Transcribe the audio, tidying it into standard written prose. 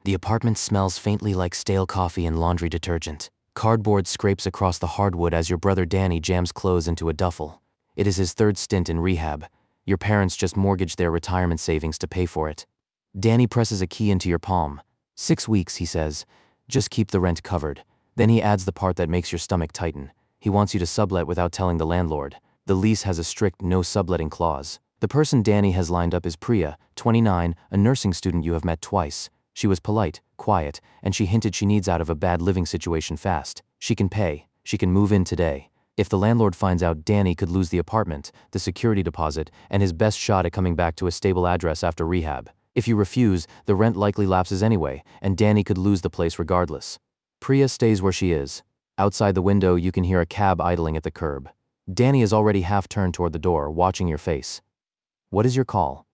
The apartment smells faintly like stale coffee and laundry detergent. Cardboard scrapes across the hardwood as your brother Danny jams clothes into a duffel. It is his third stint in rehab. Your parents just mortgaged their retirement savings to pay for it. Danny presses a key into your palm. 6 weeks, he says. Just keep the rent covered. Then he adds the part that makes your stomach tighten. He wants you to sublet without telling the landlord. The lease has a strict no subletting clause. The person Danny has lined up is Priya, 29, a nursing student you have met twice. She was polite, quiet, and she hinted she needs out of a bad living situation fast. She can pay. She can move in today. If the landlord finds out, Danny could lose the apartment, the security deposit, and his best shot at coming back to a stable address after rehab. If you refuse, the rent likely lapses anyway, and Danny could lose the place regardless. Priya stays where she is. Outside the window, you can hear a cab idling at the curb. Danny is already half turned toward the door, watching your face. What is your call?